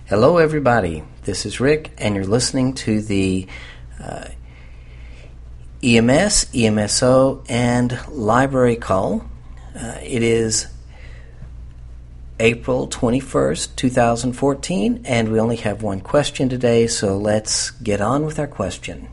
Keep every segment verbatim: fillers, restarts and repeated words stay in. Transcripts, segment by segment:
Hello, everybody. This is Rick, and you're listening to the uh, E M S, E M S O, and Library Call. Uh, it is April twenty-first, twenty fourteen, and we only have one question today, so let's get on with our question.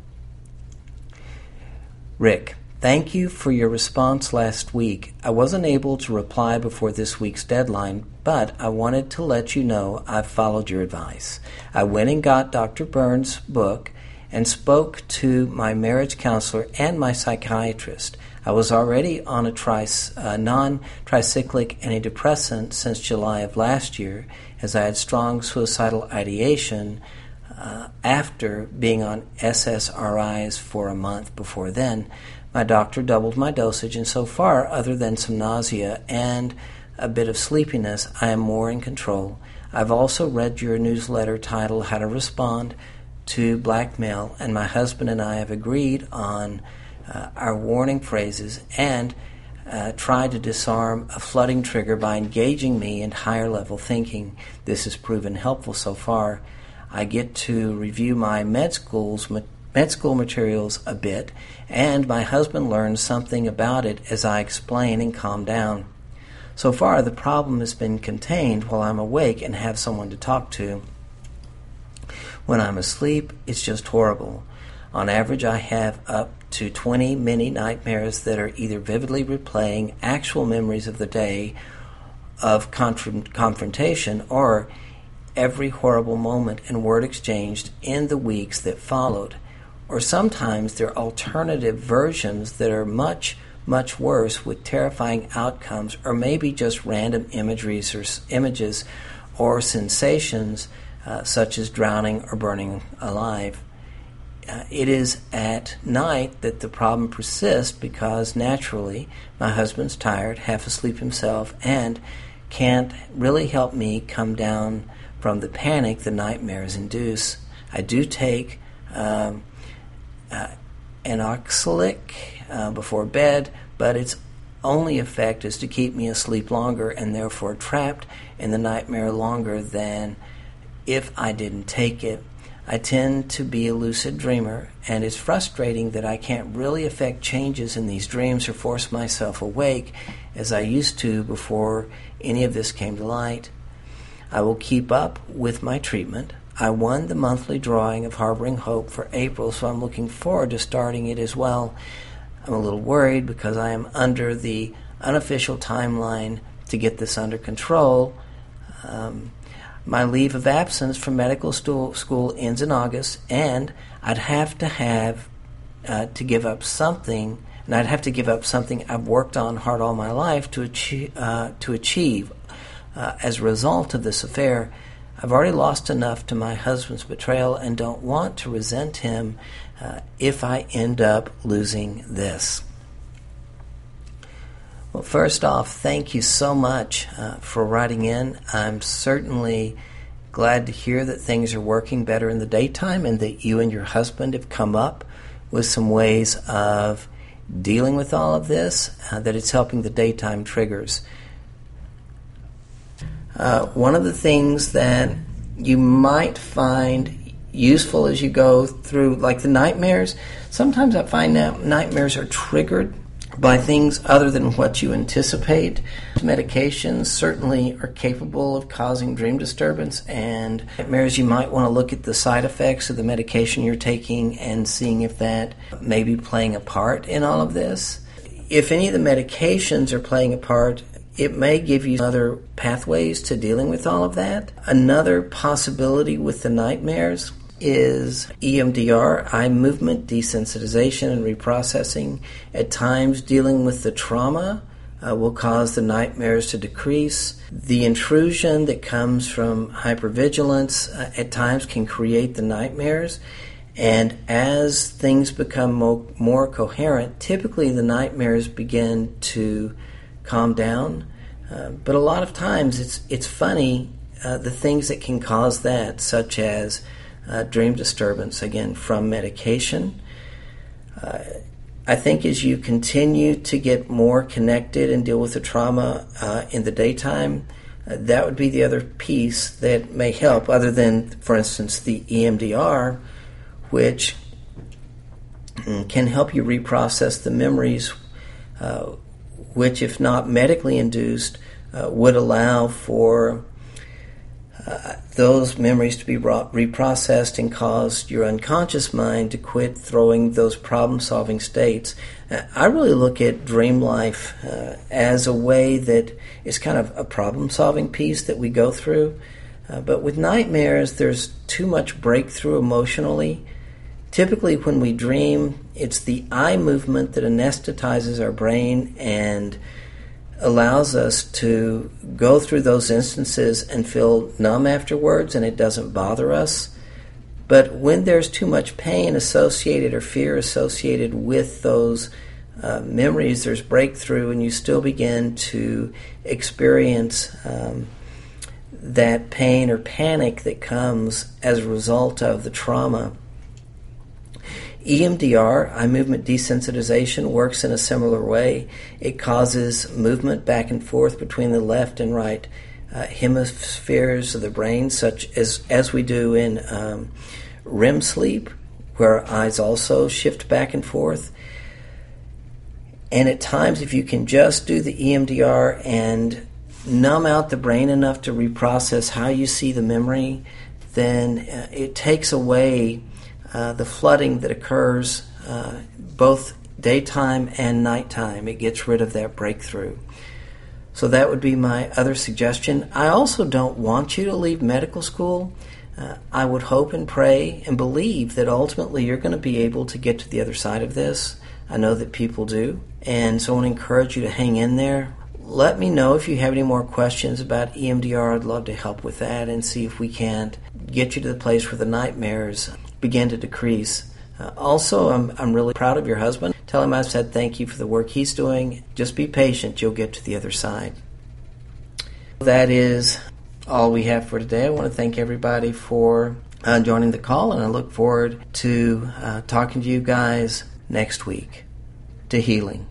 Rick, thank you for your response last week. I wasn't able to reply before this week's deadline, but I wanted to let you know I've followed your advice. I went and got Doctor Burns' book and spoke to my marriage counselor and my psychiatrist. I was already on a tris, uh, non-tricyclic antidepressant since July of last year, as I had strong suicidal ideation uh, after being on S S R Is for a month before then. My doctor doubled my dosage, and so far, other than some nausea and a bit of sleepiness, I am more in control. I've also read your newsletter titled How to Respond to Blackmail, and my husband and I have agreed on uh, our warning phrases and uh, tried to disarm a flooding trigger by engaging me in higher level thinking. This has proven helpful so far. I get to review my med school's med school materials a bit, and my husband learns something about it as I explain and calm down. So far, the problem has been contained while I'm awake and have someone to talk to. When I'm asleep, it's just horrible. On average, I have up to twenty mini nightmares that are either vividly replaying actual memories of the day of conf- confrontation or every horrible moment and word exchanged in the weeks that followed. Or sometimes they're alternative versions that are much, much worse with terrifying outcomes, or maybe just random imageries or images or sensations uh, such as drowning or burning alive. Uh, it is at night that the problem persists because naturally my husband's tired, half asleep himself, and can't really help me come down from the panic the nightmares induce. I do take um, uh, Anoxylic uh, before bed, but its only effect is to keep me asleep longer and therefore trapped in the nightmare longer than if I didn't take it. I tend to be a lucid dreamer, and it's frustrating that I can't really affect changes in these dreams or force myself awake as I used to before any of this came to light. I will keep up with my treatment. I won the monthly drawing of Harboring Hope for April, so I'm looking forward to starting it as well. I'm a little worried because I am under the unofficial timeline to get this under control. Um, my leave of absence from medical stu- school ends in August, and I'd have to have uh, to give up something, and I'd have to give up something I've worked on hard all my life to achieve. Uh, to achieve. Uh, as a result of this affair, I've already lost enough to my husband's betrayal and don't want to resent him uh, if I end up losing this. Well, first off, thank you so much uh, for writing in. I'm certainly glad to hear that things are working better in the daytime and that you and your husband have come up with some ways of dealing with all of this, uh, that it's helping the daytime triggers. Uh, one of the things that you might find useful as you go through, like the nightmares, sometimes I find that nightmares are triggered by things other than what you anticipate. Medications certainly are capable of causing dream disturbance, and nightmares, you might want to look at the side effects of the medication you're taking and seeing if that may be playing a part in all of this. If any of the medications are playing a part, it may give you other pathways to dealing with all of that. Another possibility with the nightmares is E M D R, eye movement desensitization and reprocessing. At times, dealing with the trauma uh, will cause the nightmares to decrease. The intrusion that comes from hypervigilance uh, at times can create the nightmares. And as things become mo- more coherent, typically the nightmares begin to calm down. Uh, but a lot of times it's it's funny, uh, the things that can cause that, such as uh, dream disturbance, again, from medication. Uh, I think as you continue to get more connected and deal with the trauma uh, in the daytime, uh, that would be the other piece that may help, other than, for instance, the E M D R, which can help you reprocess the memories, uh, which, if not medically induced, uh, would allow for uh, those memories to be brought, reprocessed and cause your unconscious mind to quit throwing those problem-solving states. Uh, I really look at dream life uh, as a way that is kind of a problem-solving piece that we go through. Uh, but with nightmares, there's too much breakthrough emotionally. Typically, when we dream, it's the eye movement that anesthetizes our brain and allows us to go through those instances and feel numb afterwards, and it doesn't bother us. But when there's too much pain associated or fear associated with those uh, memories, there's breakthrough, and you still begin to experience um, that pain or panic that comes as a result of the trauma. E M D R, eye movement desensitization, works in a similar way. It causes movement back and forth between the left and right uh, hemispheres of the brain, such as as we do in um, R E M sleep, where our eyes also shift back and forth. And at times, if you can just do the E M D R and numb out the brain enough to reprocess how you see the memory, then uh, it takes away Uh, the flooding that occurs uh, both daytime and nighttime. It gets rid of that breakthrough. So that would be my other suggestion. I also don't want you to leave medical school. Uh, I would hope and pray and believe that ultimately you're going to be able to get to the other side of this. I know that people do. And so I want to encourage you to hang in there. Let me know if you have any more questions about E M D R. I'd love to help with that and see if we can't get you to the place where the nightmares begin to decrease. Uh, also, I'm I'm really proud of your husband. Tell him I've said thank you for the work he's doing. Just be patient. You'll get to the other side. That is all we have for today. I want to thank everybody for uh, joining the call, and I look forward to uh, talking to you guys next week. To healing.